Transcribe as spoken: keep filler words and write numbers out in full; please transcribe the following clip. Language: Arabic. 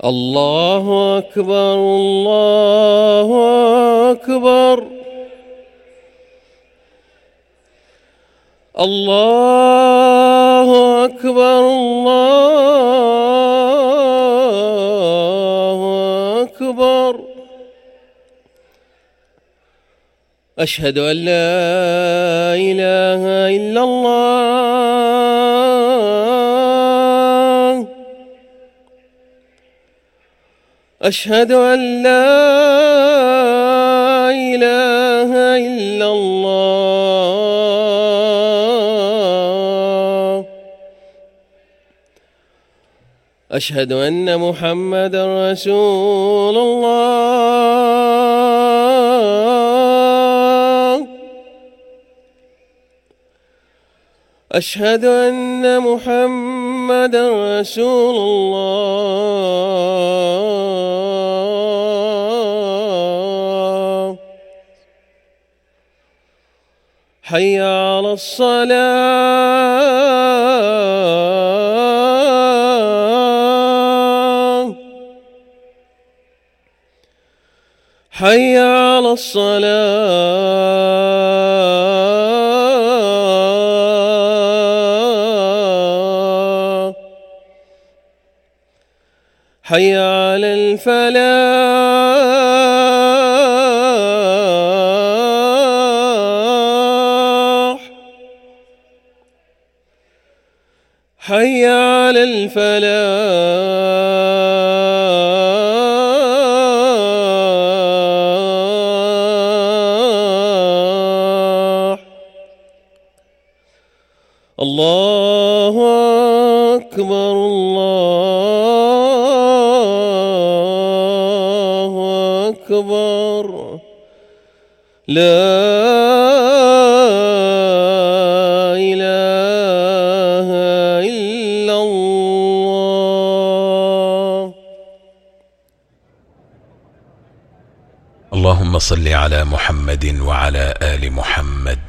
الله أكبر الله أكبر الله أكبر الله أكبر. أشهد أن لا إله إلا الله. أشهد أن لا إله إلا الله. أشهد أن محمدًا رسول الله. أشهد أن محمدًا رسول الله. حي على الصلاة. حي على الصلاة. حي على الفلاح. حي على الفلاح. الله أكبر الله أكبر. لا إله إلا الله. اللهم صل على محمد وعلى آل محمد